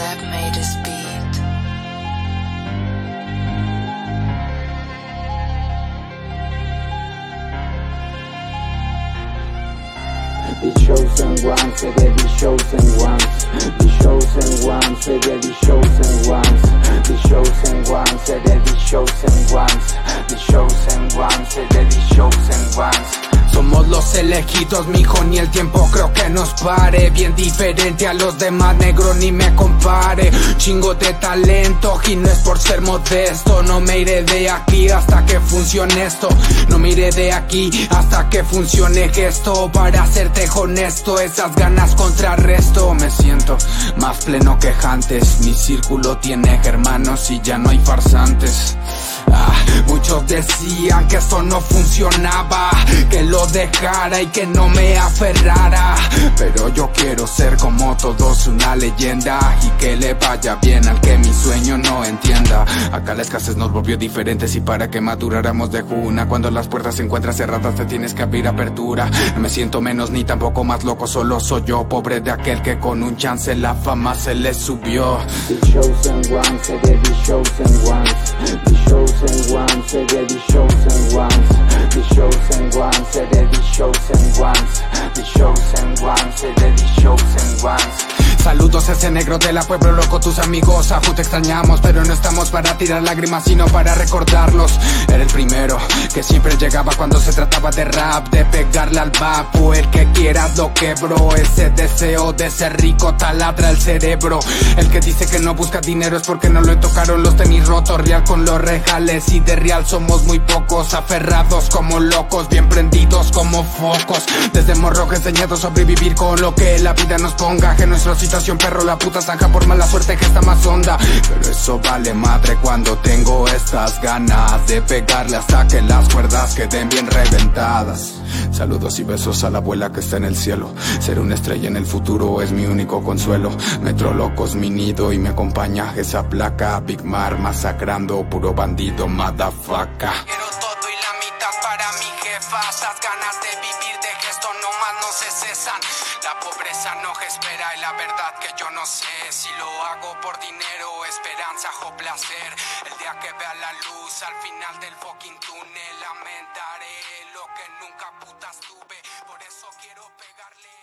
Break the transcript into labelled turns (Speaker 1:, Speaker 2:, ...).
Speaker 1: that made us beat.
Speaker 2: The chosen ones, the chosen ones, the chosen ones, the chosen ones, the chosen ones, the chosen ones, the chosen ones, the chosen ones.
Speaker 3: Somos los elegidos, mijo, ni el tiempo creo que nos pare. Bien diferente a los demás, negro, ni me compare. Chingo de talento y no es por ser modesto. No me iré de aquí hasta que funcione esto. No me iré de aquí hasta que funcione esto. Para serte honesto, esas ganas contrarresto. Me siento más pleno que antes. Mi círculo tiene hermanos y ya no hay farsantes. Muchos decían que esto no funcionaba, que lo dejara y que no me aferrara. Pero yo quiero ser como todos, una leyenda, y que le vaya bien al que mi sueño no entienda. Acá la escasez nos volvió diferentes y para que maduráramos de una. Cuando las puertas se encuentran cerradas te tienes que abrir apertura. No me siento menos ni tampoco más loco, solo soy yo, pobre de aquel que con un chance la fama se le subió.
Speaker 2: The chosen ones, the chosen ones, the chosen ones, the chosen ones, the chosen ones, the chosen ones, the chosen ones, the chosen ones.
Speaker 3: Saludos a ese negro de la pueblo loco, tus amigos, ajú te extrañamos, pero no estamos para tirar lágrimas, sino para recordarlos. Era el primero que siempre llegaba cuando se trataba de rap, de pegarle al vapo. El que quiera lo quebró, ese deseo de ser rico taladra el cerebro. El que dice que no busca dinero es porque no le tocaron los tenis rotos. Real con los reales y de real somos muy pocos, aferrados como locos, bien prendidos como focos. Desde morro enseñado a sobrevivir con lo que la vida nos ponga, que nuestra situación perro la puta zanja por mala suerte que está más honda. Pero eso vale madre cuando tengo estas ganas de pegarle hasta que las cuerdas queden bien reventadas. Saludos y besos a la abuela que está en el cielo. Ser una estrella en el futuro es mi único consuelo. Metro Loco es mi nido y me acompaña esa placa. Big Mar masacrando, puro bandido, motherfucker. Quiero todo y la mitad para mi jefa. Estas ganas de vivir de que esto nomás no se cesan. La pobreza no espera y la verdad que yo no sé si lo hago por dinero, esperanza o placer. El día que vea la luz al final del fucking túnel lamentaré lo que nunca putas tuve. Por eso quiero pegarle.